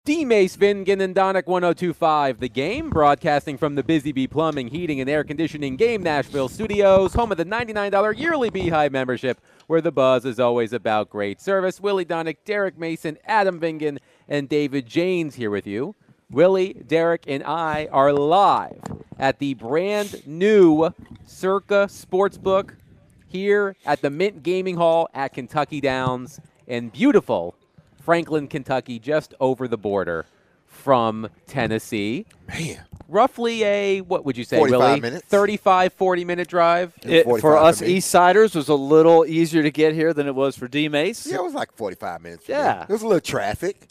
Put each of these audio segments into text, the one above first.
D. Mace Vingan and Donick 1025, The Game, broadcasting from the Busy Bee Plumbing, Heating, and Air Conditioning Game Nashville Studios, home of the $99 yearly Beehive membership, where the buzz is always about great service. Willie Donick, Derek Mason, Adam Vingan, and David Janes here with you. Willie, Derek, and I are live at the brand new Circa Sportsbook here at the Mint Gaming Hall at Kentucky Downs in beautiful Franklin, Kentucky, just over the border from Tennessee. Man. Roughly a, what would you say, 45 Willie? minutes. 35, 40-minute drive? For us for me. East Siders was a little easier to get here than it was for D-Mace. Yeah, it was like 45 minutes. for Yeah. me. There was a little traffic,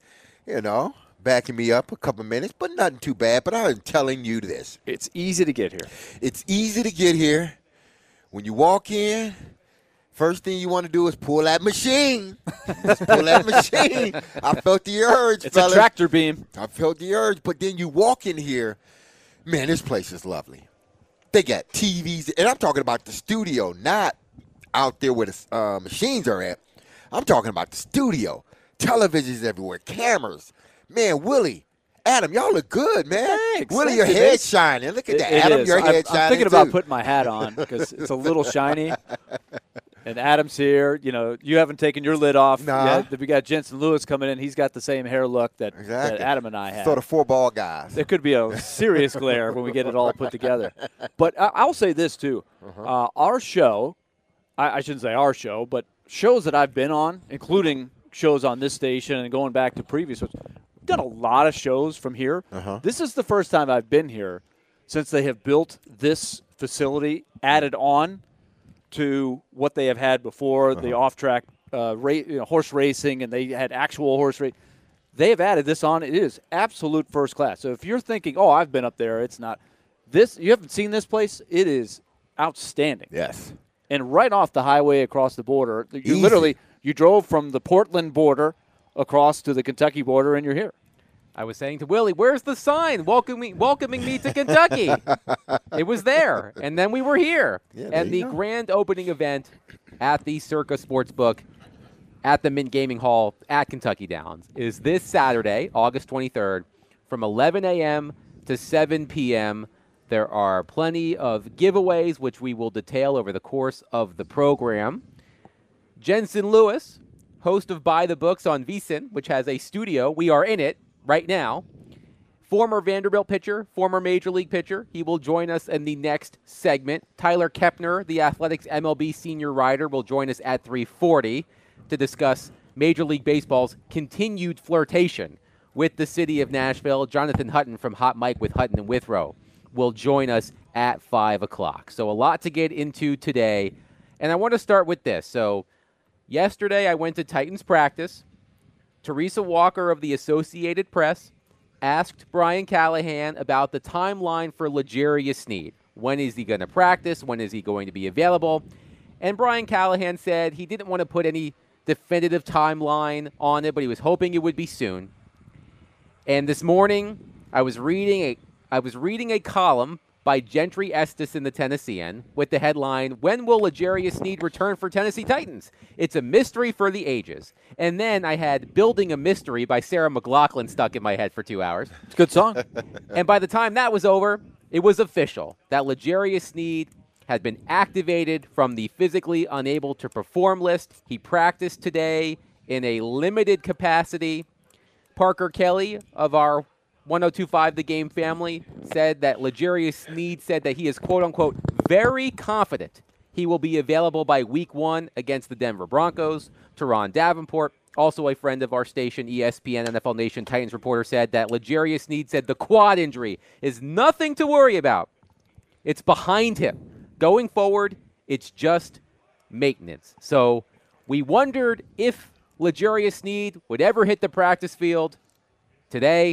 backing me up a couple minutes, but nothing too bad. But I'm telling you this. It's easy to get here. It's easy to get here. When you walk in, first thing you want to do is pull that machine. Just pull that machine. I felt the urge, It's fellas. a tractor beam. I felt the urge, but then you walk in here, man, this place is lovely. They got TVs, and I'm talking about the studio, not out there where the machines are at. I'm talking about the studio. Televisions everywhere, cameras. Man, Willie, Adam, y'all look good, man. Thanks. Willie, Thanks, your it head's is. shining. Look at that. It Adam, is. your head's I'm shining thinking about too. putting my hat on because it's a little shiny. And Adam's here. You know, you haven't taken your lid off Nah. yet. We got Jensen Lewis coming in. He's got the same hair look that Adam and I have. Sort of four-ball guys. There could be a serious glare when we get it all put together. But I'll say this, too. Our show, I shouldn't say our show, but shows that I've been on, including shows on this station and going back to previous ones, we've done a lot of shows from here. This is the first time I've been here since they have built this facility, added on to what they have had before, the off-track horse racing, and they had actual horse racing. They have added this on. It is absolute first class. So if you're thinking, oh, I've been up there, it's not. This, you haven't seen this place, it is outstanding. Yes. And right off the highway across the border, you Easy. literally, you drove from the Portland border across to the Kentucky border, and you're here. I was saying to Willie, where's the sign welcoming me to Kentucky? It was there, and then we were here. Yeah, there And the you go. grand opening event at the Circa Sportsbook at the Mint Gaming Hall at Kentucky Downs is this Saturday, August 23rd, from 11 a.m. to 7 p.m. There are plenty of giveaways, which we will detail over the course of the program. Jensen Lewis, host of Buy the Books on VSiN, which has a studio. We are in it right now. Former Vanderbilt pitcher, former Major League pitcher. He will join us in the next segment. Tyler Kepner, the Athletics MLB senior writer, will join us at 3:40 to discuss Major League Baseball's continued flirtation with the city of Nashville. Jonathan Hutton from Hot Mike with Hutton and Withrow will join us at 5 o'clock. So a lot to get into today. And I want to start with this. So yesterday I went to Titans practice. Teresa Walker of the Associated Press asked Brian Callahan about the timeline for L'Jarius Sneed. When is he going to practice? When is he going to be available? And Brian Callahan said he didn't want to put any definitive timeline on it, but he was hoping it would be soon. And this morning, I was reading a column by Gentry Estes in the Tennessean with the headline, "When will L'Jarius Sneed return for Tennessee Titans? It's a mystery for the ages." And then I had "Building a Mystery" by Sarah McLachlan stuck in my head for 2 hours. It's a good song. And by the time that was over, it was official that L'Jarius Sneed had been activated from the physically unable to perform list. He practiced today in a limited capacity. Parker Kelly of our 1025 The Game family said that L'Jarius Sneed said that he is, quote-unquote, very confident he will be available by week 1 against the Denver Broncos. Teron Davenport, also a friend of our station, ESPN NFL Nation Titans reporter, said that L'Jarius Sneed said the quad injury is nothing to worry about. It's behind him. Going forward, it's just maintenance. So we wondered if L'Jarius Sneed would ever hit the practice field. Today,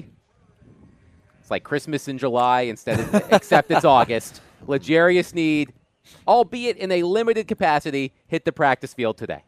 it's like Christmas in July except it's August. L'Jarius Sneed, albeit in a limited capacity, hit the practice field today.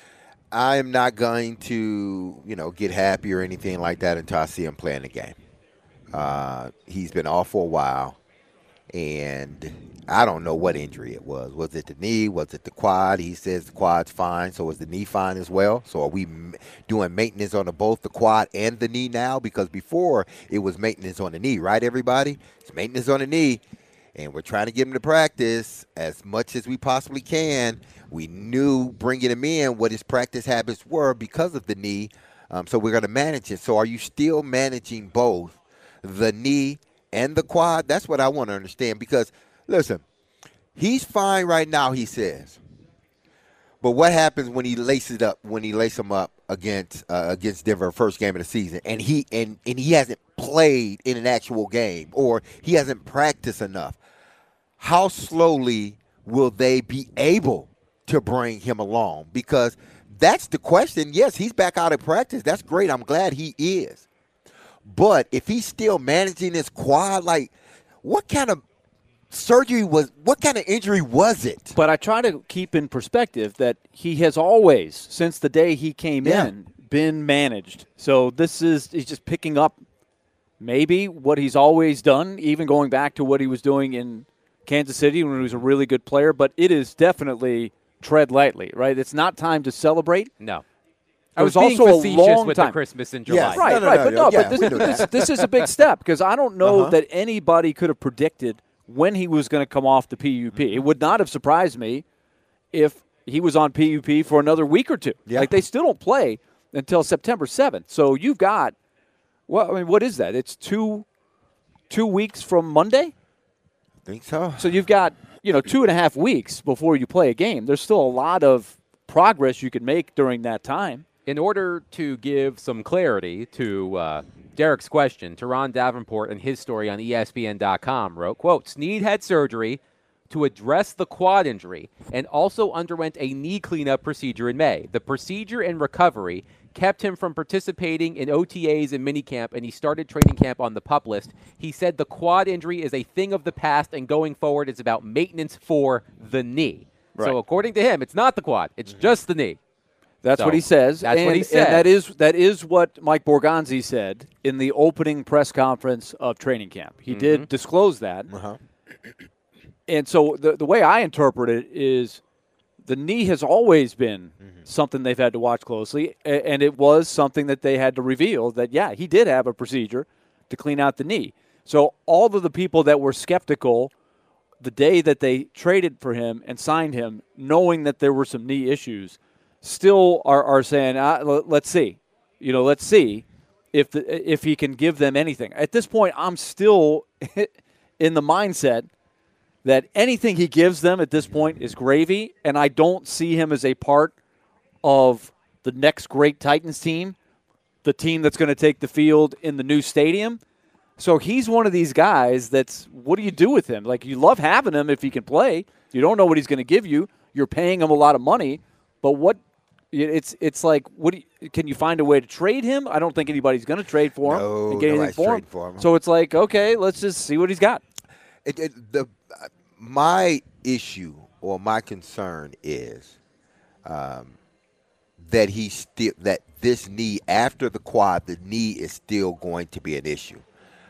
I am not going to, get happy or anything like that until I see him playing the game. He's been off for a while. And I don't know what injury it was. Was it the knee? Was it the quad? He says the quad's fine. So is the knee fine as well? So are we doing maintenance on both the quad and the knee now? Because before it was maintenance on the knee, right, everybody? It's maintenance on the knee. And we're trying to get him to practice as much as we possibly can. We knew bringing him in what his practice habits were because of the knee. So we're going to manage it. So are you still managing both the knee and the quad? That's what I want to understand. Because, listen, he's fine right now, he says. But what happens when he lace him up against Denver first game of the season, and he hasn't played in an actual game, or he hasn't practiced enough? How slowly will they be able to bring him along? Because that's the question. Yes, he's back out of practice. That's great. I'm glad he is. But if he's still managing his quad, like, what kind of injury was it? But I try to keep in perspective that he has always, since the day he came in, been managed. So he's just picking up maybe what he's always done, even going back to what he was doing in Kansas City when he was a really good player. But it is definitely tread lightly, right? It's not time to celebrate. No. I was being also facetious a long with time. the Christmas in July. Yes. Right, but this is a big step because I don't know that anybody could have predicted when he was going to come off the PUP. It would not have surprised me if he was on PUP for another week or two. Yeah. Like, they still don't play until September 7th. So you've got, what is that? It's two weeks from Monday? I think so. So you've got, 2.5 weeks before you play a game. There's still a lot of progress you can make during that time. In order to give some clarity to Derek's question, Teron Davenport in his story on ESPN.com wrote, quote, Snead had surgery to address the quad injury and also underwent a knee cleanup procedure in May. The procedure and recovery kept him from participating in OTAs and minicamp, and he started training camp on the PUP list. He said the quad injury is a thing of the past, and going forward it's about maintenance for the knee. Right. So according to him, it's not the quad. It's just the knee. That's what he says. That's what he said. And that is what Mike Borgonzi said in the opening press conference of training camp. He did disclose that. And so the way I interpret it is the knee has always been something they've had to watch closely, and it was something that they had to reveal that, yeah, he did have a procedure to clean out the knee. So all of the people that were skeptical the day that they traded for him and signed him, knowing that there were some knee issues, still are saying, let's see. Let's see if he can give them anything. At this point, I'm still in the mindset that anything he gives them at this point is gravy, and I don't see him as a part of the next great Titans team, the team that's going to take the field in the new stadium. So he's one of these guys what do you do with him? Like, you love having him if he can play. You don't know what he's going to give you. You're paying him a lot of money, but it's like, can you find a way to trade him? I don't think anybody's going to trade for him and get anything for him. So it's like, okay, let's just see what he's got. My issue or my concern is that this knee, after the quad, the knee is still going to be an issue.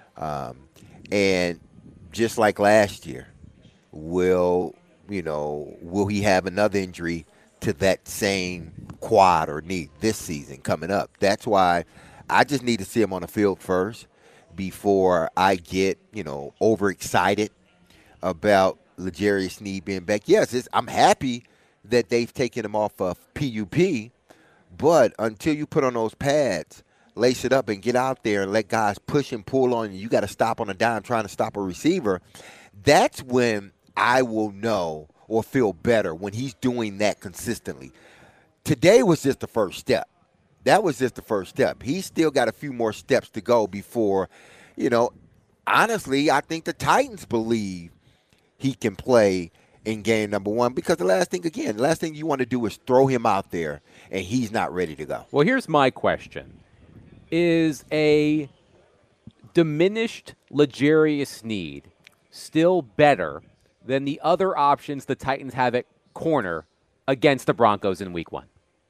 And just like last year, will he have another injury to that same quad or knee this season coming up? That's why I just need to see him on the field first before I get, overexcited about L'Jarius Sneed being back. Yes, I'm happy that they've taken him off of PUP, but until you put on those pads, lace it up and get out there and let guys push and pull on you, you got to stop on a dime trying to stop a receiver. That's when I will know or feel better, when he's doing that consistently. Today was just the first step. That was just the first step. He's still got a few more steps to go before, honestly, I think the Titans believe he can play in game number one, because the last thing you want to do is throw him out there and he's not ready to go. Well, here's my question. Is a diminished L'Jarius Sneed still better than the other options the Titans have at corner against the Broncos in week 1?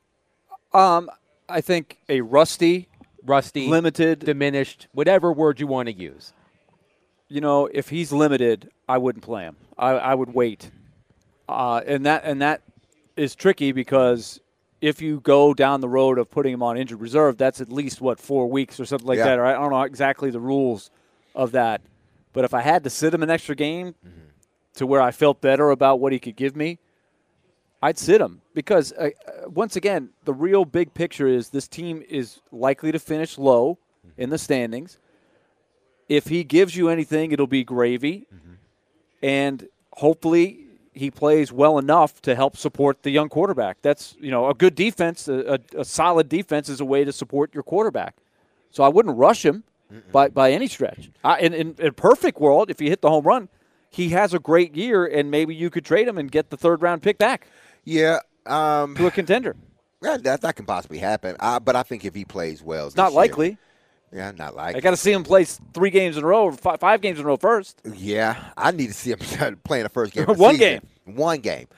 I think a rusty, limited, diminished, whatever word you want to use. if he's limited, I wouldn't play him. I would wait. And that is tricky because if you go down the road of putting him on injured reserve, that's at least, 4 weeks or something like that. Or I don't know exactly the rules of that. But if I had to sit him an extra game to where I felt better about what he could give me, I'd sit him. Because, once again, the real big picture is this team is likely to finish low in the standings. If he gives you anything, it'll be gravy. And hopefully he plays well enough to help support the young quarterback. That's, a good defense, a solid defense is a way to support your quarterback. So I wouldn't rush him by any stretch. In a perfect world, if you hit the home run, he has a great year, and maybe you could trade him and get the third-round pick back. Yeah. To a contender. Yeah, that can possibly happen. But I think if he plays well, It's not likely. Yeah, not likely. I got to see him play 3 games in a row, or 5 games in a row first. Yeah, I need to see him playing the first game. One game. One game.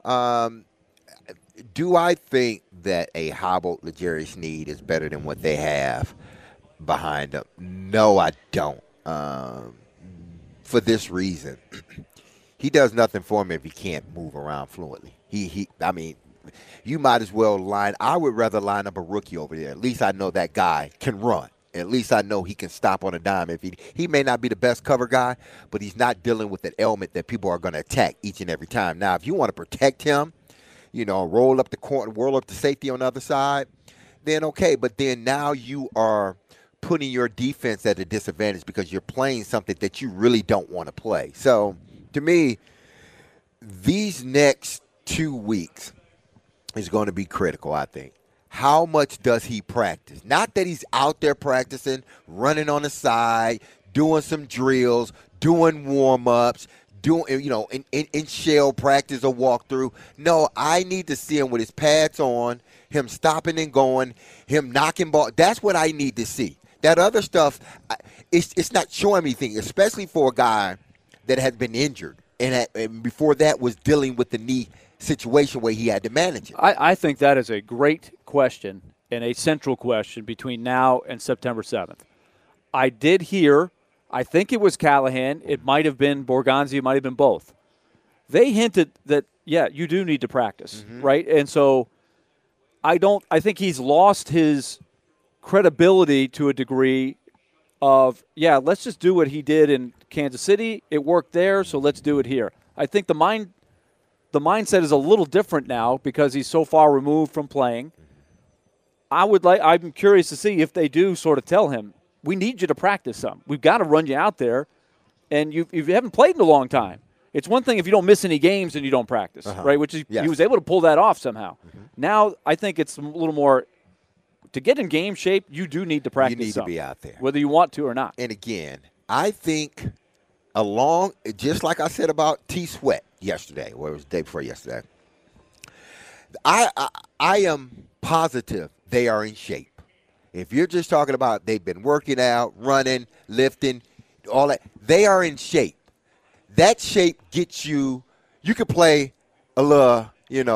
Do I think that a hobbled L'Jarius Sneed is better than what they have behind him? No, I don't. For this reason, he does nothing for me if he can't move around fluently. I mean, you might as well I would rather line up a rookie over there. At least I know that guy can run. At least I know he can stop on a dime. If he may not be the best cover guy, but he's not dealing with an element that people are going to attack each and every time. Now, if you want to protect him, roll up the corner, whirl up the safety on the other side, then okay. But then now you are putting your defense at a disadvantage because you're playing something that you really don't want to play. So, to me, these next 2 weeks is going to be critical, I think. How much does he practice? Not that he's out there practicing, running on the side, doing some drills, doing warm-ups, doing, in shell practice or walkthrough. No, I need to see him with his pads on, him stopping and going, him knocking ball. That's what I need to see. That other stuff, it's not showing me anything, especially for a guy that has been injured and before that was dealing with the knee situation where he had to manage it. I think that is a great question and a central question between now and September 7th. I did hear, I think it was Callahan, it might have been Borgonzi, it might have been both. They hinted that, you do need to practice, right? And so I think he's lost his credibility to a degree of, let's just do what he did in Kansas City. It worked there, so let's do it here. I think the mindset is a little different now because he's so far removed from playing. I'm curious to see if they do sort of tell him, we need you to practice some. We've got to run you out there, and you haven't played in a long time. It's one thing if you don't miss any games and you don't practice, right? Which is, he was able to pull that off somehow. Now I think it's a little more, to get in game shape, you do need to practice. You need to be out there. Whether you want to or not. And again, I think just like I said about T. Sweat yesterday, or it was the day before yesterday, I am positive they are in shape. If you're just talking about they've been working out, running, lifting, all that, they are in shape. That shape gets you could play a little,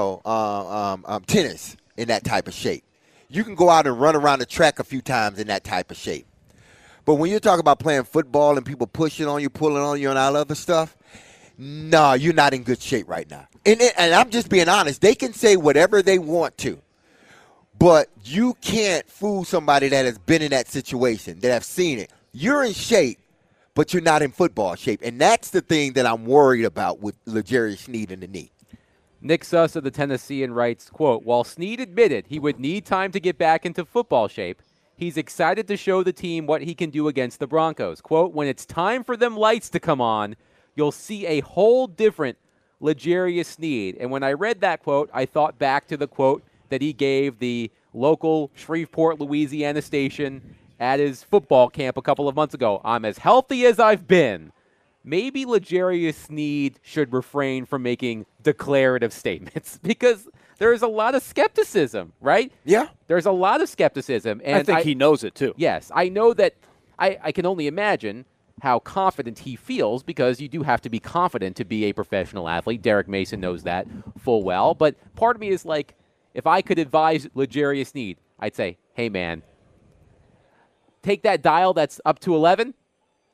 tennis in that type of shape. You can go out and run around the track a few times in that type of shape. But when you're talking about playing football and people pushing on you, pulling on you, and all other stuff, no, you're not in good shape right now. And I'm just being honest. They can say whatever they want to, but you can't fool somebody that has been in that situation, that have seen it. You're in shape, but you're not in football shape. And that's the thing that I'm worried about with L'Jarius Sneed in the knee. Nick Suss of the Tennessean writes, quote, while Sneed admitted he would need time to get back into football shape, he's excited to show the team what he can do against the Broncos. Quote, when it's time for them lights to come on, you'll see a whole different L'Jarius Sneed. And when I read that quote, I thought back to the quote that he gave the local Shreveport, Louisiana station at his football camp a couple of months ago. I'm as healthy as I've been. Maybe L'Jarius Sneed should refrain from making declarative statements because there's a lot of skepticism, right? Yeah. There's a lot of skepticism. And I think he knows it, too. Yes. I know that I can only imagine how confident he feels because you do have to be confident to be a professional athlete. Derek Mason knows that full well. But part of me is like, if I could advise L'Jarius Sneed, I'd say, hey, man, take that dial that's up to 11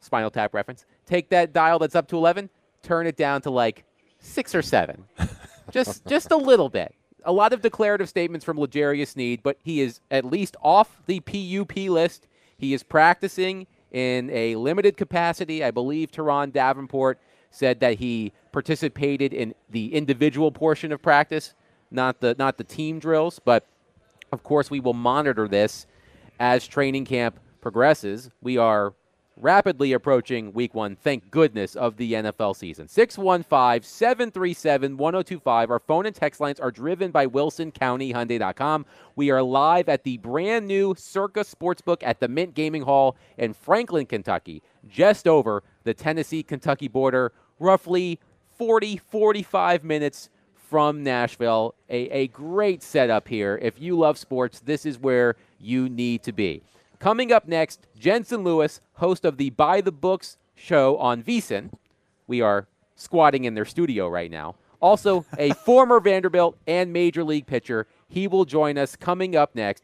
Spinal Tap reference. Take that dial that's up to 11, turn it down to like 6 or 7. just a little bit. A lot of declarative statements from L'Jarius Sneed, but he is at least off the PUP list. He is practicing in a limited capacity. I believe Teron Davenport said that he participated in the individual portion of practice, not the team drills. But, of course, we will monitor this as training camp progresses. We are rapidly approaching week 1, thank goodness, of the NFL season. 615-737-1025. Our phone and text lines are driven by WilsonCountyHyundai.com. We are live at the brand new Circa Sportsbook at the Mint Gaming Hall in Franklin, Kentucky, just over the Tennessee-Kentucky border, roughly 45 minutes from Nashville. A great setup here. If you love sports, this is where you need to be. Coming up next, Jensen Lewis, host of the By the Books show on VSiN. We are squatting in their studio right now. Also, a former Vanderbilt and Major League pitcher. He will join us coming up next,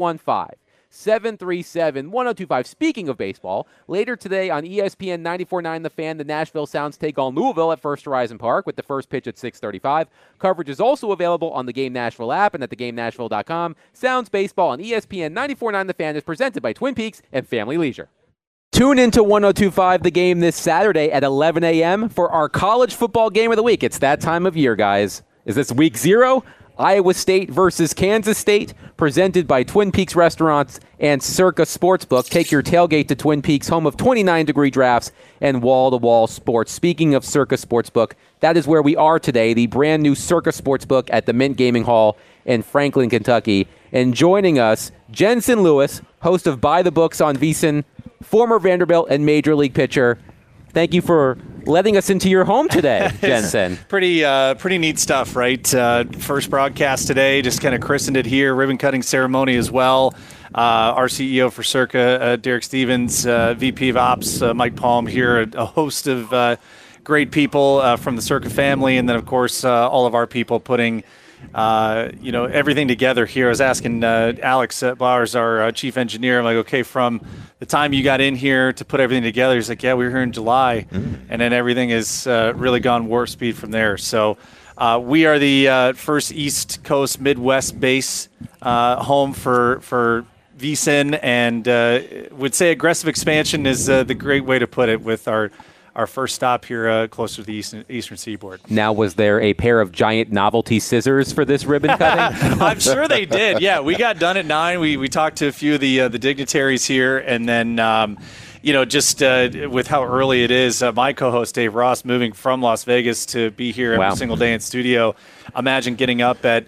615-737-1025. Speaking of baseball, later today on ESPN 94.9 The Fan, the Nashville Sounds take on Louisville at First Horizon Park with the first pitch at 6:35. Coverage is also available on the Game Nashville app and at thegamenashville.com. Sounds Baseball on ESPN 94.9 The Fan is presented by Twin Peaks and Family Leisure. Tune into 102.5 The Game this Saturday at 11 a.m. for our college football game of the week. It's that time of year, guys. Is this week 0? Iowa State versus Kansas State, presented by Twin Peaks Restaurants and Circa Sportsbook. Take your tailgate to Twin Peaks, home of 29-degree drafts and wall-to-wall sports. Speaking of Circa Sportsbook, that is where we are today, the brand new Circa Sportsbook at the Mint Gaming Hall in Franklin, Kentucky. And joining us, Jensen Lewis, host of By the Books on VSiN, former Vanderbilt and Major League pitcher. Thank you for letting us into your home today, Jensen. Pretty neat stuff, right? First broadcast today, just kind of christened it here. Ribbon cutting ceremony as well. Our CEO for Circa, Derek Stevens, VP of Ops, Mike Palm here, a host of great people from the Circa family, and then, of course, all of our people putting everything together here. I was asking Alex Bowers, our chief engineer, I'm like, okay, from the time you got in here to put everything together, he's like, yeah, we were here in July, and then everything has really gone warp speed from there. So we are the first East Coast Midwest base home for VSiN, and would say aggressive expansion is the great way to put it with our first stop here closer to the eastern seaboard. Now, was there a pair of giant novelty scissors for this ribbon cutting? I'm sure they did. Yeah, we got done at 9. We talked to a few of the dignitaries here, and then just with how early it is, my co-host Dave Ross moving from Las Vegas to be here every single day in studio. Imagine getting up at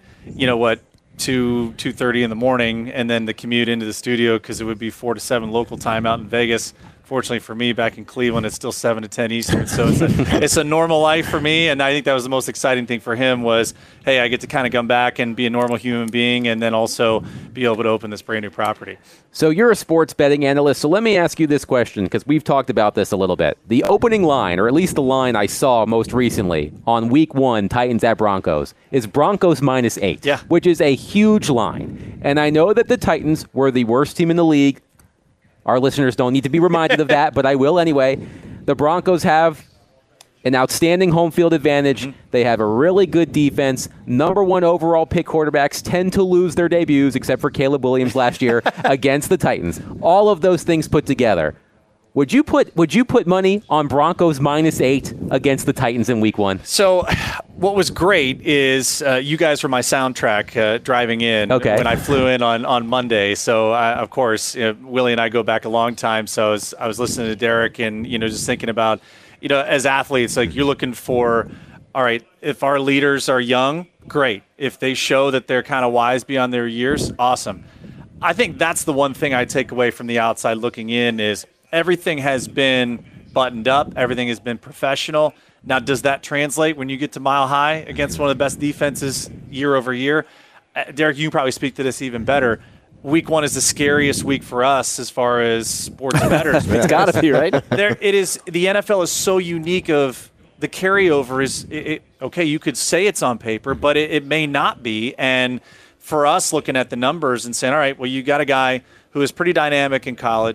2:30 in the morning, and then the commute into the studio because it would be 4 to 7 local time out in Vegas. Fortunately for me, back in Cleveland, it's still 7 to 10 Eastern, so it's a normal life for me, and I think that was the most exciting thing for him was, hey, I get to kind of come back and be a normal human being and then also be able to open this brand new property. So you're a sports betting analyst, so let me ask you this question because we've talked about this a little bit. The opening line, or at least the line I saw most recently on Week 1, Titans at Broncos, is Broncos -8, which is a huge line. And I know that the Titans were the worst team in the league. Our listeners don't need to be reminded of that, but I will anyway. The Broncos have an outstanding home field advantage. They have a really good defense. Number 1 overall pick quarterbacks tend to lose their debuts, except for Caleb Williams last year, against the Titans. All of those things put together. Would you put money on Broncos -8 against the Titans in Week 1? So what was great is you guys were my soundtrack driving in when I flew in on Monday. So, of course, Willie and I go back a long time. So I was listening to Derek and, just thinking about, as athletes, like you're looking for, all right, if our leaders are young, great. If they show that they're kind of wise beyond their years, awesome. I think that's the one thing I take away from the outside looking in is everything has been buttoned up. Everything has been professional. Now, does that translate when you get to Mile High against one of the best defenses year over year? Derek, you probably speak to this even better. Week 1 is the scariest week for us as far as sports bettors. It's got to be, right? It is. The NFL is so unique of the carryover is, okay, you could say it's on paper, but it may not be. And for us looking at the numbers and saying, all right, well, you got a guy who is pretty dynamic in college,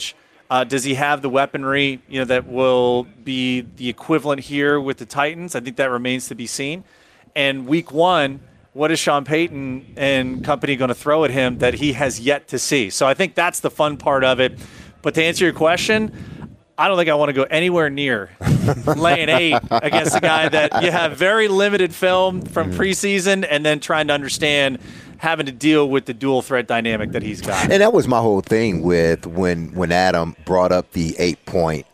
Does he have the weaponry, that will be the equivalent here with the Titans? I think that remains to be seen. And week 1, what is Sean Payton and company going to throw at him that he has yet to see? So I think that's the fun part of it. But to answer your question, I don't think I want to go anywhere near laying 8 against a guy that you have very limited film from preseason and then trying to understand having to deal with the dual threat dynamic that he's got. And that was my whole thing with when Adam brought up the 8-point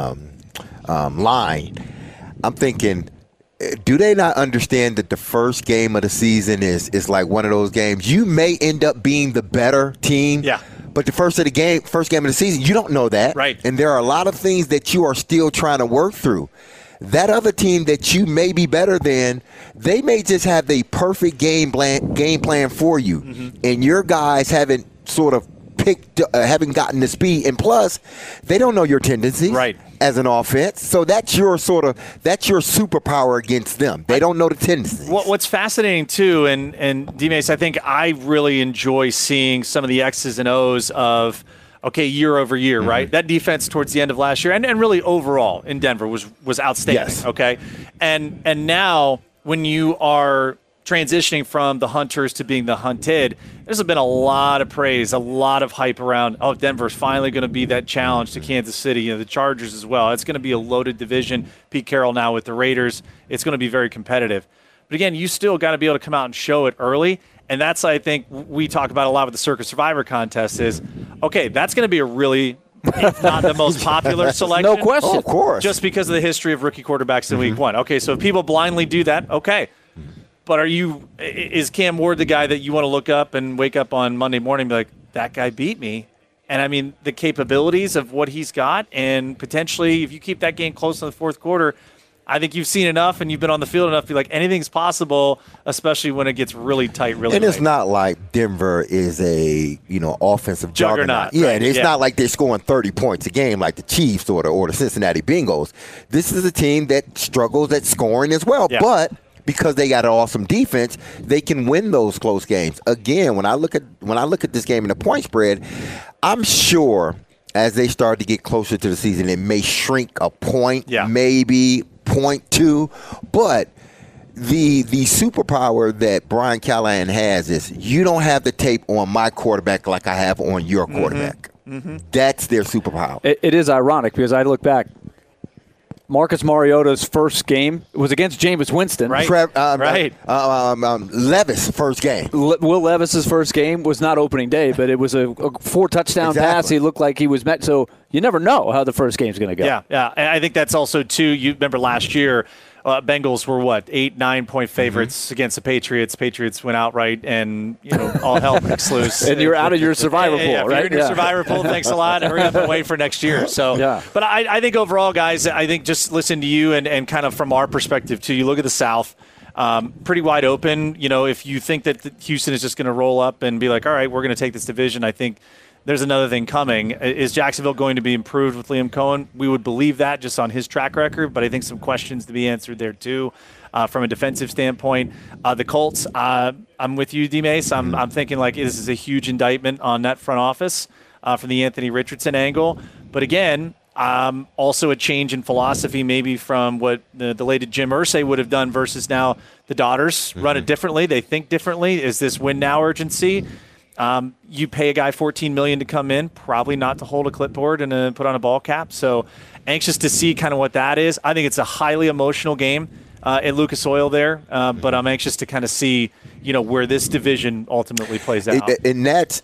line. I'm thinking, do they not understand that the first game of the season is like one of those games? You may end up being the better team. Yeah. But the first game of the season, you don't know that. Right. And there are a lot of things that you are still trying to work through. That other team that you may be better than, they may just have the perfect game plan for you. Mm-hmm. And your guys haven't sort of haven't gotten the speed. And plus, they don't know your tendencies as an offense. So that's your superpower against them. They don't know the tendencies. What's fascinating, too, and D-Mace, I think I really enjoy seeing some of the X's and O's of, year over year, right? That defense towards the end of last year and really overall in Denver was outstanding, yes. Okay? And now when you are transitioning from the hunters to being the hunted, there's been a lot of praise, a lot of hype around, Denver's finally going to be that challenge to Kansas City, the Chargers as well. It's going to be a loaded division. Pete Carroll now with the Raiders. It's going to be very competitive. But again, you still got to be able to come out and show it early. And that's, I think, we talk about a lot with the Circa Survivor contest is, that's going to be a really, if not the most popular selection. No question. Oh, of course. Just because of the history of rookie quarterbacks in week 1. Okay, so if people blindly do that, okay. But is Cam Ward the guy that you want to look up and wake up on Monday morning and be like, that guy beat me? And I mean, the capabilities of what he's got, and potentially if you keep that game close in the fourth quarter, I think you've seen enough and you've been on the field enough to be like, anything's possible, especially when it gets really tight, really And it's late. not like Denver is a, offensive juggernaut. Yeah, right? It's not like they're scoring 30 points a game like the Chiefs or the Cincinnati Bengals. This is a team that struggles at scoring as well. Yeah. But because they got an awesome defense, they can win those close games. Again, when I look at this game in the point spread, I'm sure as they start to get closer to the season, it may shrink a point, maybe 0.2, but the superpower that Brian Callahan has is you don't have the tape on my quarterback like I have on your quarterback. Mm-hmm. That's their superpower. It is ironic because I look back. Marcus Mariota's first game was against Jameis Winston. Right. Levis' first game. Will Levis's first game was not opening day, but it was a 4-touchdown pass. He looked like he was met. So you never know how the first game's going to go. Yeah. And I think that's also, too, you remember last year, Bengals were 8-9 point favorites against the Patriots. Patriots went outright, and all hell breaks loose. And you're out of your survivor pool, right? You're in your survivor pool. Thanks a lot. Hurry up and wait for next year. So, but I think overall, guys, I think just listen to you and kind of from our perspective too. You look at the South. Pretty wide open. If you think that Houston is just going to roll up and be like, all right, we're going to take this division, I think there's another thing coming. Is Jacksonville going to be improved with Liam Cohen? We would believe that just on his track record, but I think some questions to be answered there too from a defensive standpoint. The Colts, I'm with you, D-Mace. I'm thinking like this is a huge indictment on that front office from the Anthony Richardson angle. But again, also a change in philosophy maybe from what the late Jim Irsay would have done versus now the Daughters run it differently. They think differently. Is this win now urgency? You pay a guy $14 million to come in, probably not to hold a clipboard and put on a ball cap. So anxious to see kind of what that is. I think it's a highly emotional game at Lucas Oil there, but I'm anxious to kind of see where this division ultimately plays out. And that's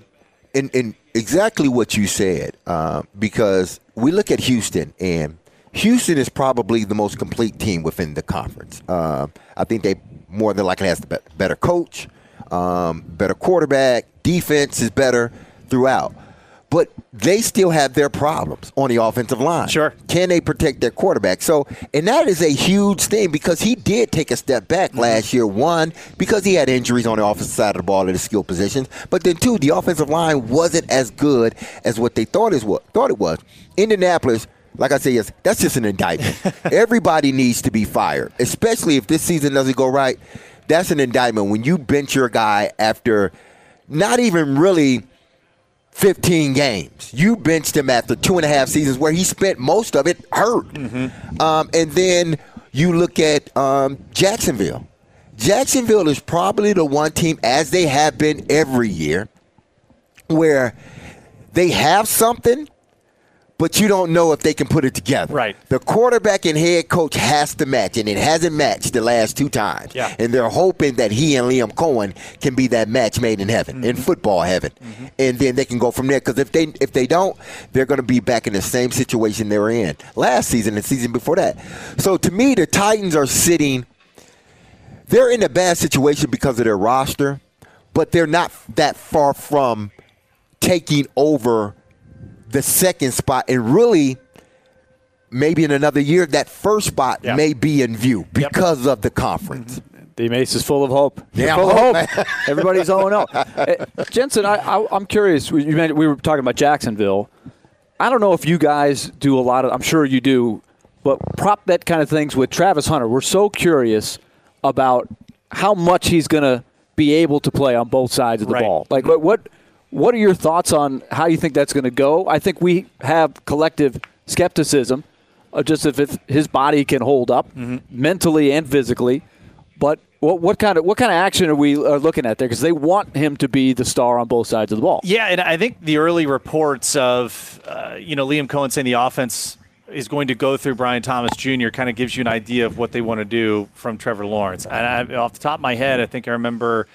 in exactly what you said, because we look at Houston, and Houston is probably the most complete team within the conference. I think they more than likely has the better coach. Better quarterback, defense is better throughout. But they still have their problems on the offensive line. Sure. Can they protect their quarterback? And that is a huge thing because he did take a step back last year. One, because he had injuries on the offensive side of the ball at his skill positions. But then two, the offensive line wasn't as good as what they thought it was. Indianapolis, like I say, yes, that's just an indictment. Everybody needs to be fired, especially if this season doesn't go right. That's an indictment when you bench your guy after not even really 15 games. You benched him after 2.5 seasons where he spent most of it hurt. And then you look at Jacksonville. Jacksonville is probably the one team, as they have been every year, where they have something, but you don't know if they can put it together. Right. The quarterback and head coach has to match, and it hasn't matched the last 2 times. Yeah. And they're hoping that he and Liam Cohen can be that match made in heaven, in football heaven. And then they can go from there. Because if they don't, they're going to be back in the same situation they were in last season and the season before that. So to me, the Titans are they're in a bad situation because of their roster, but they're not that far from taking over the second spot, and really maybe in another year that first spot may be in view because of the conference. The Mace is full of hope. Yeah, full of hope. man. Everybody's 0-0. Jensen, I'm curious. We were talking about Jacksonville. I don't know if you guys do a lot of, I'm sure you do, but prop bet kind of things with Travis Hunter. We're so curious about how much he's going to be able to play on both sides of the ball. Like, what are your thoughts on how you think that's going to go? I think we have collective skepticism of just if his body can hold up mentally and physically. But what kind of action are we looking at there? Because they want him to be the star on both sides of the ball. Yeah, and I think the early reports of Liam Cohen saying the offense is going to go through Brian Thomas Jr. kind of gives you an idea of what they want to do from Trevor Lawrence. And off the top of my head, I think I remember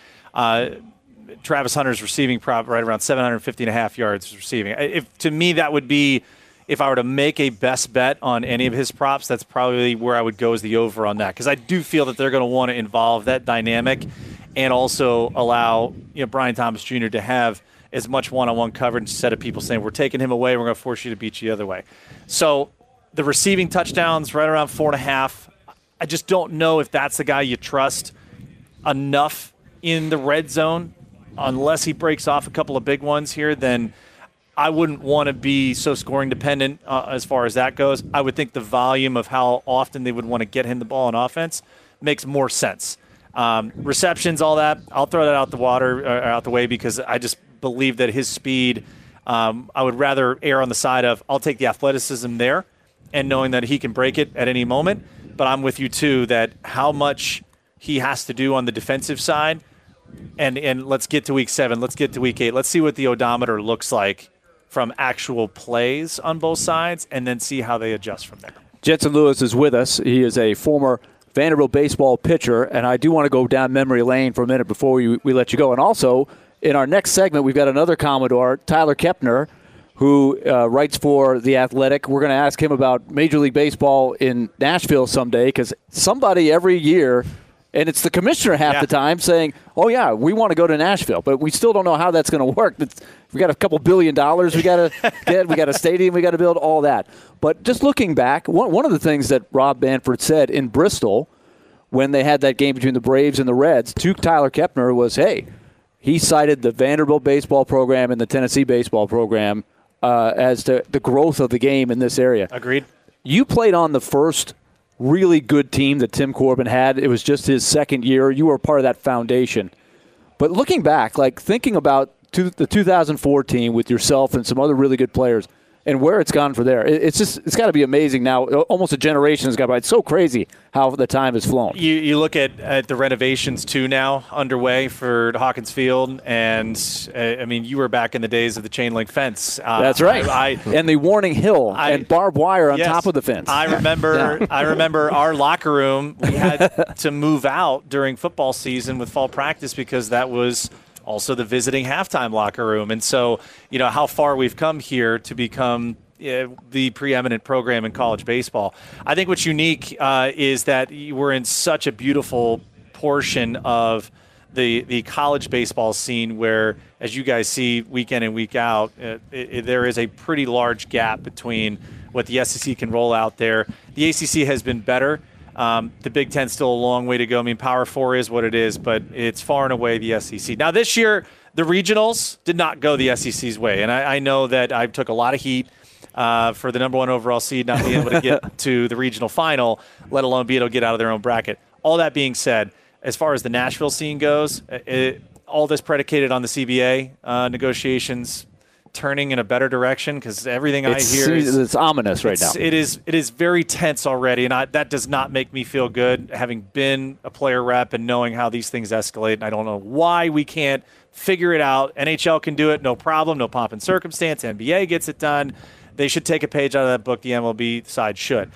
Travis Hunter's receiving prop right around 750.5 yards receiving. To me, that would be, if I were to make a best bet on any of his props, that's probably where I would go as the over on that. Because I do feel that they're going to want to involve that dynamic and also allow Brian Thomas Jr. to have as much one-on-one coverage instead of people saying, we're taking him away, we're going to force you to beat you the other way. So the receiving touchdowns right around 4.5. I just don't know if that's the guy you trust enough in the red zone. Unless he breaks off a couple of big ones here, then I wouldn't want to be so scoring dependent as far as that goes. I would think the volume of how often they would want to get him the ball on offense makes more sense. Receptions, all that, I'll throw that out the way, because I just believe that his speed, I would rather err on the side of I'll take the athleticism there and knowing that he can break it at any moment. But I'm with you, too, that how much he has to do on the defensive side. And let's get to week 7. Let's get to week 8. Let's see what the odometer looks like from actual plays on both sides, and then see how they adjust from there. Jensen Lewis is with us. He is a former Vanderbilt baseball pitcher, and I do want to go down memory lane for a minute before we let you go. And also, in our next segment, we've got another Commodore, Tyler Kepner, who writes for The Athletic. We're going to ask him about Major League Baseball in Nashville someday, because somebody every year – and it's the commissioner half the time saying, oh, yeah, we want to go to Nashville. But we still don't know how that's going to work. We got a couple $2 billion we got to get. We got a stadium we got to build, all that. But just looking back, one of the things that Rob Manfred said in Bristol when they had that game between the Braves and the Reds to Tyler Kepner was, hey, he cited the Vanderbilt baseball program and the Tennessee baseball program as to the growth of the game in this area. Agreed. You played on the first really good team that Tim Corbin had. It was just his second year. You were part of that foundation. But looking back, like thinking about the 2004 team with yourself and some other really good players and where it's gone for there, it's got to be amazing now. Almost a generation has gone by. It's so crazy how the time has flown. You look at the renovations, too, now underway for Hawkins Field. And, I mean, you were back in the days of the chain link fence. That's right. And the Warning Hill and barbed wire on top of the fence. I remember our locker room, we had to move out during football season with fall practice because that was also the visiting halftime locker room. And so, how far we've come here to become the preeminent program in college baseball. I think what's unique is that we're in such a beautiful portion of the college baseball scene where, as you guys see week in and week out, there is a pretty large gap between what the SEC can roll out there. The ACC has been better. The Big Ten's still a long way to go. I mean, Power 4 is what it is, but it's far and away the SEC. Now, this year, the regionals did not go the SEC's way, and I know that I took a lot of heat for the number 1 overall seed not being able to get to the regional final, let alone be able to get out of their own bracket. All that being said, as far as the Nashville scene goes, all this predicated on the CBA negotiations turning in a better direction? Because everything I hear it's ominous right now. It is very tense already, and that does not make me feel good, having been a player rep and knowing how these things escalate. And I don't know why we can't figure it out. NHL can do it, no problem, no pomp and circumstance. NBA gets it done. They should take a page out of that book. The MLB side should.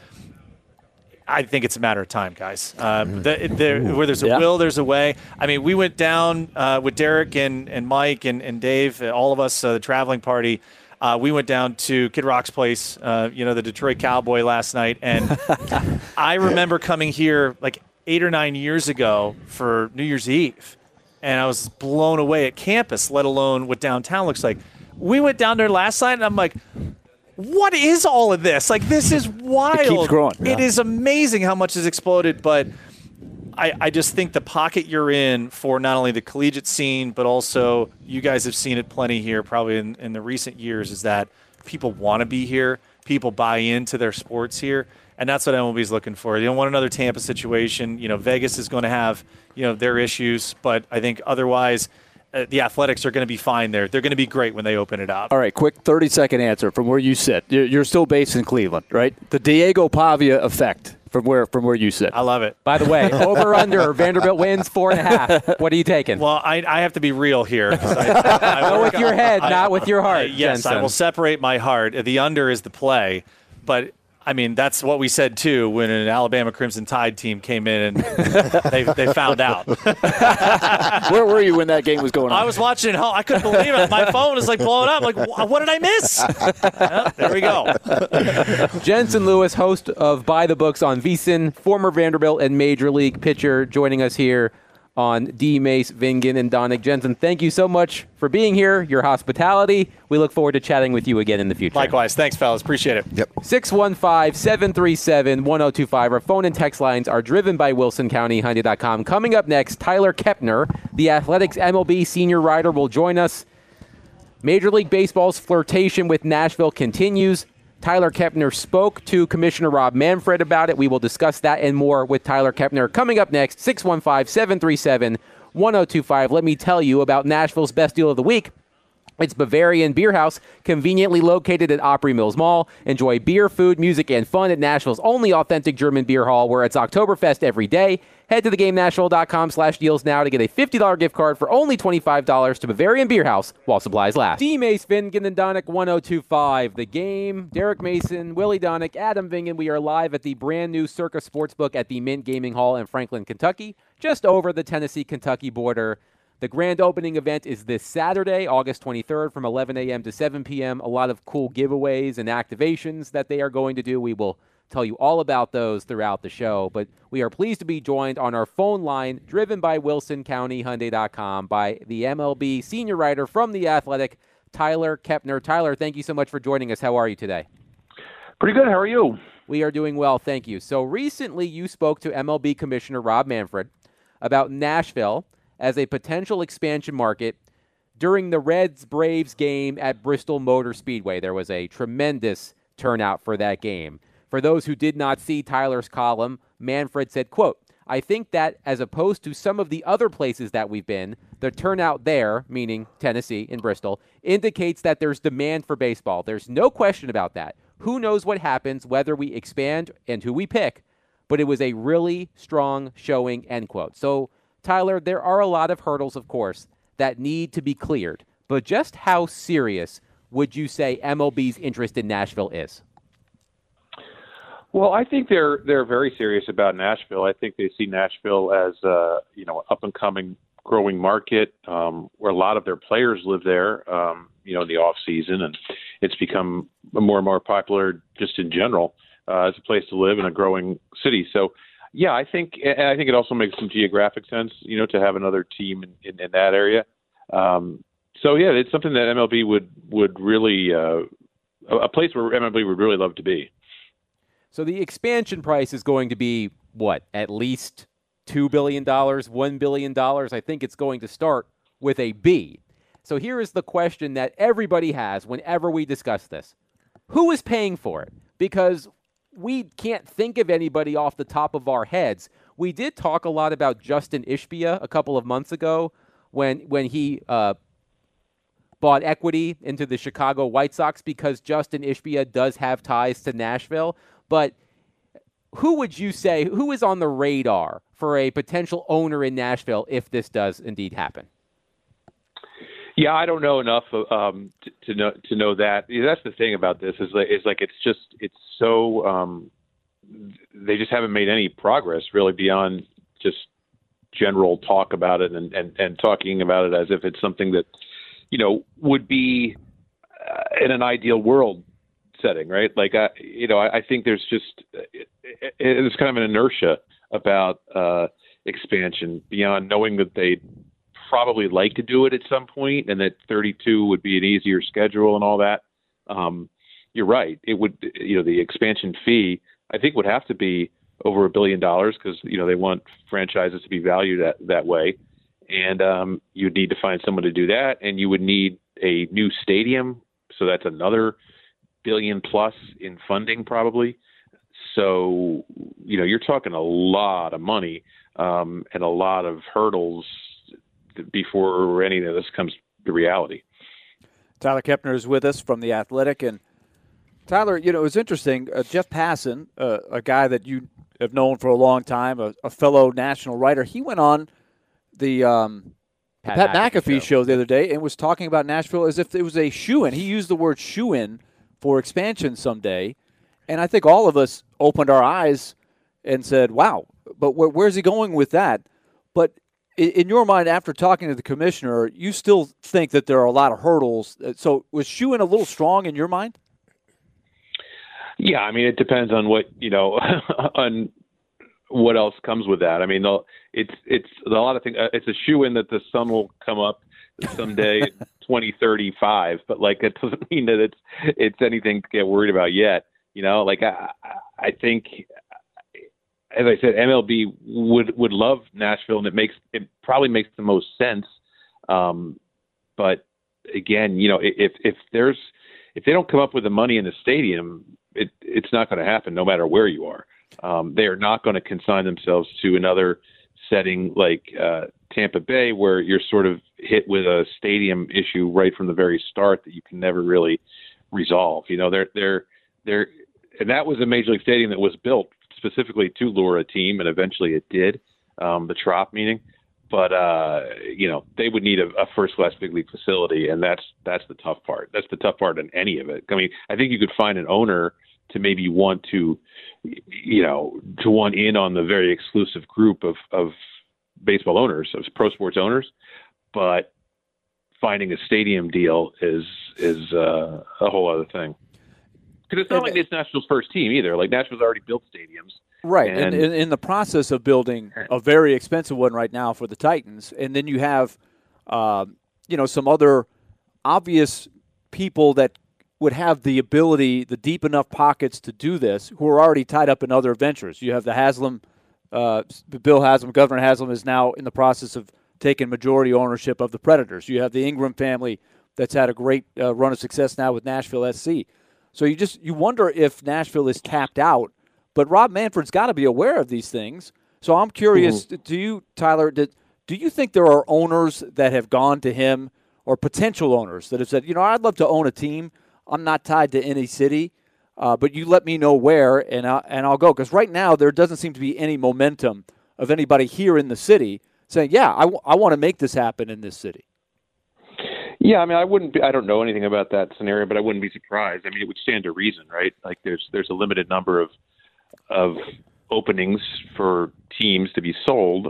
I think it's a matter of time, guys. Where there's a will, there's a way. I mean, we went down with Derek and Mike and Dave, all of us, the traveling party. We went down to Kid Rock's place, the Detroit Cowboy last night. And I remember coming here like 8 or 9 years ago for New Year's Eve. And I was blown away at campus, let alone what downtown looks like. We went down there last night, and I'm like, what is all of this? Like, this is wild. It keeps growing. It is amazing how much has exploded, but I just think the pocket you're in for not only the collegiate scene, but also you guys have seen it plenty here probably in the recent years, is that people want to be here. People buy into their sports here, and that's what MLB is looking for. You don't want another Tampa situation. Vegas is going to have, their issues, but I think otherwise – the Athletics are going to be fine there. They're going to be great when they open it up. All right, quick 30-second answer from where you sit. You're still based in Cleveland, right? The Diego Pavia effect from where you sit. I love it. By the way, over/under, Vanderbilt wins 4.5. What are you taking? Well, I have to be real here. Go with your head, not with your heart. Yes, Jensen. I will separate my heart. The under is the play, but I mean, that's what we said, too, when an Alabama Crimson Tide team came in and they found out. Where were you when that game was going on? I was watching it at home. I couldn't believe it. My phone was like blowing up. Like, what did I miss? There we go. Jensen Lewis, host of By the Books on VSiN, former Vanderbilt and Major League pitcher, joining us here on D. Mace, Vingan, and Donick. Jensen, thank you so much for being here, your hospitality. We look forward to chatting with you again in the future. Likewise. Thanks, fellas. Appreciate it. Yep. 615-737-1025. Our phone and text lines are driven by WilsonCountyHyundai.com. Coming up next, Tyler Kepner, the Athletics MLB senior writer, will join us. Major League Baseball's flirtation with Nashville continues. Tyler Kepner spoke to Commissioner Rob Manfred about it. We will discuss that and more with Tyler Kepner. Coming up next, 615-737-1025. Let me tell you about Nashville's best deal of the week. It's Bavarian Beer House, conveniently located at Opry Mills Mall. Enjoy beer, food, music, and fun at Nashville's only authentic German beer hall, where it's Oktoberfest every day. Head to theGameNashville.com/deals now to get a $50 gift card for only $25 to Bavarian Beer House while supplies last. D. Mace, Vingan, and Donick, 1025. The Game, Derek Mason, Willie Donick, Adam Vingan. We are live at the brand new Circa Sportsbook at the Mint Gaming Hall in Franklin, Kentucky, just over the Tennessee-Kentucky border. The grand opening event is this Saturday, August 23rd, from 11 a.m. to 7 p.m. A lot of cool giveaways and activations that they are going to do. We will tell you all about those throughout the show. But we are pleased to be joined on our phone line, driven by WilsonCountyHyundai.com, by the MLB senior writer from The Athletic, Tyler Kepner. Tyler, thank you so much for joining us. How are you today? Pretty good. How are you? We are doing well, thank you. So recently you spoke to MLB Commissioner Rob Manfred about Nashville as a potential expansion market during the Reds-Braves game at Bristol Motor Speedway. There was a tremendous turnout for that game. For those who did not see Tyler's column, Manfred said, quote, "I think that as opposed to some of the other places that we've been, the turnout there," meaning Tennessee in Bristol, "indicates that there's demand for baseball. There's no question about that. Who knows what happens, whether we expand and who we pick, but it was a really strong showing," end quote. So, Tyler, there are a lot of hurdles, of course, that need to be cleared. But just how serious would you say MLB's interest in Nashville is? Well, I think they're very serious about Nashville. I think they see Nashville as an up and coming, growing market where a lot of their players live there. In the off season, and it's become more and more popular just in general as a place to live in a growing city. So, yeah, I think it also makes some geographic sense, to have another team in that area. So yeah, it's something that MLB would really a place where MLB would really love to be. So the expansion price is going to be what? At least $2 billion, $1 billion. I think it's going to start with a B. So here is the question that everybody has whenever we discuss this. Who is paying for it? Because we can't think of anybody off the top of our heads. We did talk a lot about Justin Ishbia a couple of months ago when he bought equity into the Chicago White Sox because Justin Ishbia does have ties to Nashville. But who would you say, who is on the radar for a potential owner in Nashville if this does indeed happen? Yeah, I don't know enough to know that. That's the thing about this is like it's so they just haven't made any progress really beyond just general talk about it and talking about it as if it's something that would be in an ideal world setting, right? Like I think there's kind of an inertia about expansion beyond knowing that they probably like to do it at some point and that 32 would be an easier schedule and all that. You're right. It would, the expansion fee, I think, would have to be over $1 billion because, they want franchises to be valued that way. And you'd need to find someone to do that. And you would need a new stadium. So that's another $1 billion plus in funding probably. So, you're talking a lot of money and a lot of hurdles before any of this comes to reality. Tyler Kepner is with us from The Athletic. And Tyler, it was interesting. Jeff Passan, a guy that you have known for a long time, a fellow national writer, he went on the Pat McAfee show the other day and was talking about Nashville as if it was a shoe-in. He used the word shoe-in for expansion someday. And I think all of us opened our eyes and said, wow, but where's he going with that? But in your mind, after talking to the commissioner, you still think that there are a lot of hurdles. So was shoe-in a little strong in your mind? Yeah, I mean, it depends on what, on what else comes with that. I mean, it's a lot of things. It's a shoe-in that the sun will come up someday in 2035, but like it doesn't mean that it's anything to get worried about yet. Like I think, as I said, MLB would love Nashville, and it probably makes the most sense. But again, if they don't come up with the money in the stadium, it's not going to happen no matter where you are. They are not going to consign themselves to another setting like Tampa Bay, where you're sort of hit with a stadium issue right from the very start that you can never really resolve. And that was a major league stadium that was built specifically to lure a team, and eventually it did, the Trop meaning. But, they would need a first-class big league facility, and that's the tough part. That's the tough part in any of it. I mean, I think you could find an owner to maybe want to want in on the very exclusive group of baseball owners, of pro sports owners, but finding a stadium deal is a whole other thing. Because it's not like it's Nashville's first team either. Like, Nashville's already built stadiums. Right, and in the process of building a very expensive one right now for the Titans, and then you have, some other obvious people that would have the ability, the deep enough pockets to do this, who are already tied up in other ventures. You have the Haslam, Bill Haslam, Governor Haslam is now in the process of taking majority ownership of the Predators. You have the Ingram family that's had a great run of success now with Nashville SC. So you wonder if Nashville is tapped out. But Rob Manfred's got to be aware of these things. So I'm curious, do you, Tyler, do you think there are owners that have gone to him, or potential owners that have said, I'd love to own a team. I'm not tied to any city, but you let me know where, and I'll go. Because right now there doesn't seem to be any momentum of anybody here in the city saying, yeah, I want to make this happen in this city. Yeah, I mean, I don't know anything about that scenario, but I wouldn't be surprised. I mean, it would stand to reason, right? Like there's a limited number of openings for teams to be sold.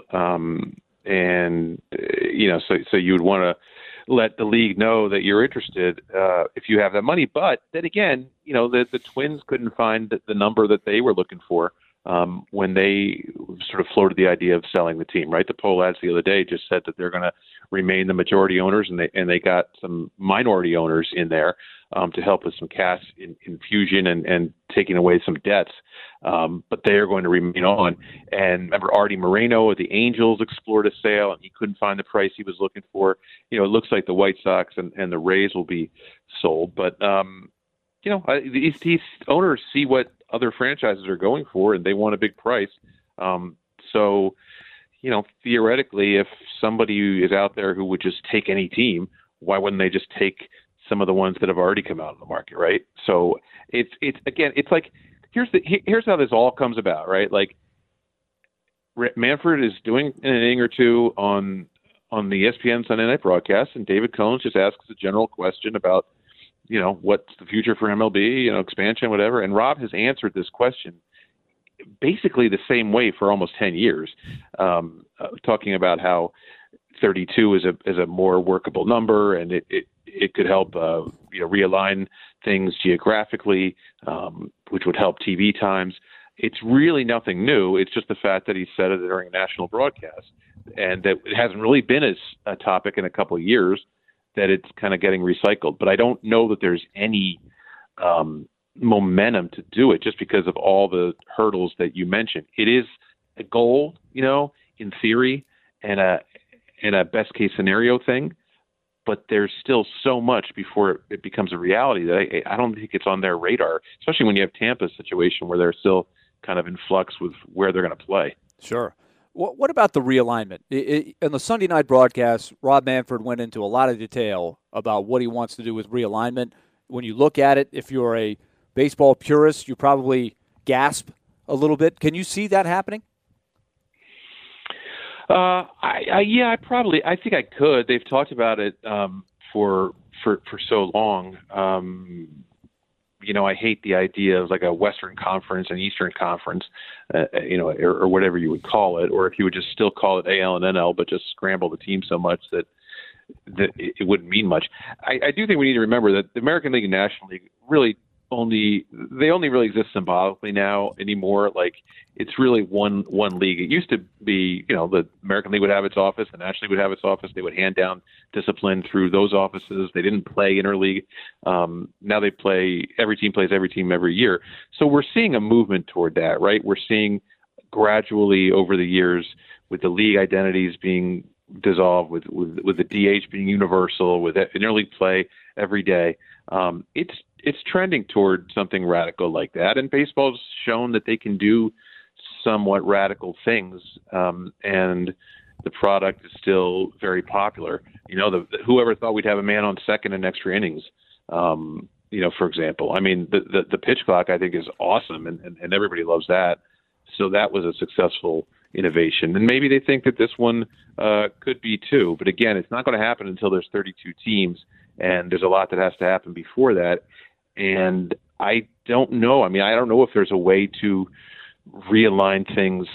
And, so you would want to let the league know that you're interested if you have that money. But then again, the Twins couldn't find the number that they were looking for when they sort of floated the idea of selling the team, right? The poll ads the other day just said that they're going to remain the majority owners, and they got some minority owners in there to help with some cash infusion and taking away some debts. But they are going to remain on. And remember, Artie Moreno of the Angels explored a sale, and he couldn't find the price he was looking for. It looks like the White Sox and the Rays will be sold. But, these owners see what other franchises are going for, and they want a big price. So, theoretically, if somebody is out there who would just take any team, why wouldn't they just take some of the ones that have already come out on the market, right? So it's again, it's like here's how this all comes about, right? Like Manfred is doing an inning or two on the ESPN Sunday night broadcast, and David Cohn just asks a general question about, what's the future for MLB, expansion, whatever. And Rob has answered this question basically the same way for almost 10 years, talking about how 32 is a more workable number, and it could help realign things geographically, which would help TV times. It's really nothing new. It's just the fact that he said it during a national broadcast, and that it hasn't really been as a topic in a couple of years, that it's kind of getting recycled. But I don't know that there's any momentum to do it just because of all the hurdles that you mentioned. It is a goal, in theory, and a best case scenario thing, but there's still so much before it becomes a reality that I don't think it's on their radar, especially when you have Tampa's situation where they're still kind of in flux with where they're going to play. Sure. What about the realignment? In the Sunday night broadcast, Rob Manfred went into a lot of detail about what he wants to do with realignment. When you look at it, if you're a baseball purist, you probably gasp a little bit. Can you see that happening? I think I could. They've talked about it for so long. I hate the idea of like a Western Conference and Eastern Conference, or whatever you would call it, or if you would just still call it AL and NL, but just scramble the team so much that it wouldn't mean much. I do think we need to remember that the American League and National League really only really exist symbolically now anymore. Like it's really one league. It used to be, the American League would have its office, the National League would have its office. They would hand down discipline through those offices. They didn't play interleague. Now they play. Every team plays every team every year. So we're seeing a movement toward that, right? We're seeing gradually over the years with the league identities being dissolved, with the DH being universal, with interleague play every day. It's trending toward something radical like that, and baseball's shown that they can do somewhat radical things, and the product is still very popular. Whoever thought we'd have a man on second in extra innings, for example. I mean, the pitch clock I think is awesome, and everybody loves that. So that was a successful innovation, and maybe they think that this one could be too. But again, it's not going to happen until there's 32 teams, and there's a lot that has to happen before that. And I don't know. I mean, I don't know if there's a way to realign things,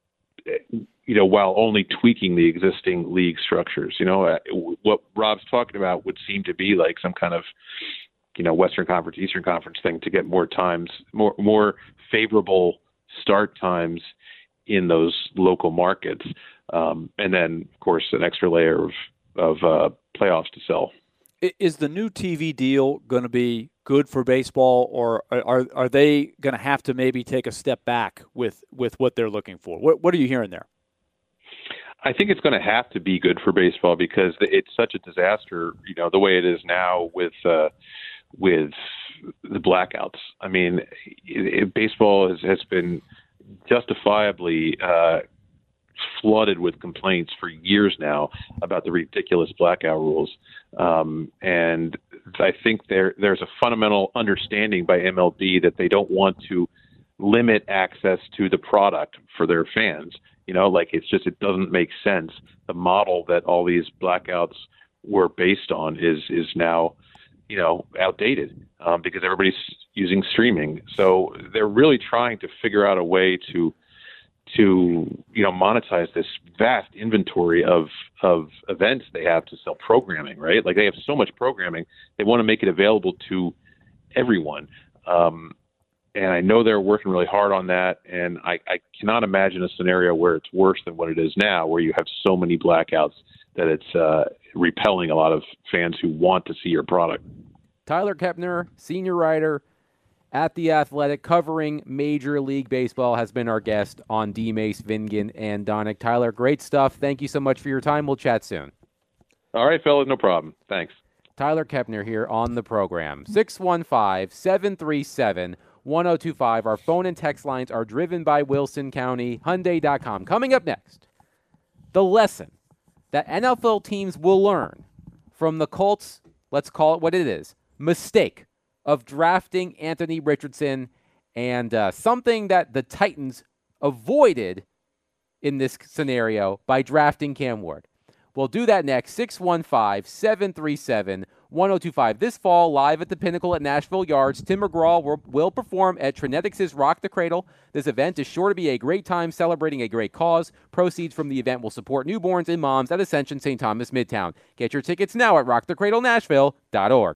while only tweaking the existing league structures. What Rob's talking about would seem to be like some kind of, Western Conference, Eastern Conference thing to get more times, more favorable start times in those local markets. And then, of course, an extra layer of playoffs to sell. Is the new TV deal going to be good for baseball, or are they going to have to maybe take a step back with what they're looking for? What are you hearing there? I think it's going to have to be good for baseball because it's such a disaster, the way it is now with the blackouts. I mean, baseball has been justifiably flooded with complaints for years now about the ridiculous blackout rules. And I think there's a fundamental understanding by MLB that they don't want to limit access to the product for their fans. It doesn't make sense. The model that all these blackouts were based on is now, outdated because everybody's using streaming. So they're really trying to figure out a way to monetize this vast inventory of events they have to sell programming, right? Like they have so much programming, they want to make it available to everyone. And I know they're working really hard on that. And I cannot imagine a scenario where it's worse than what it is now, where you have so many blackouts that it's repelling a lot of fans who want to see your product. Tyler Kepner, senior writer at The Athletic, covering Major League Baseball, has been our guest on D-Mace, Vingan, and Donick. Tyler, great stuff. Thank you so much for your time. We'll chat soon. All right, fellas, no problem. Thanks. Tyler Kepner here on the program. 615-737-1025. Our phone and text lines are driven by Wilson County, Hyundai.com. Coming up next, the lesson that NFL teams will learn from the Colts, let's call it what it is, mistake of drafting Anthony Richardson, and something that the Titans avoided in this scenario by drafting Cam Ward. We'll do that next. 615-737-1025. This fall, live at the Pinnacle at Nashville Yards, Tim McGraw will perform at Trinetics' Rock the Cradle. This event is sure to be a great time celebrating a great cause. Proceeds from the event will support newborns and moms at Ascension St. Thomas Midtown. Get your tickets now at rockthecradlenashville.org.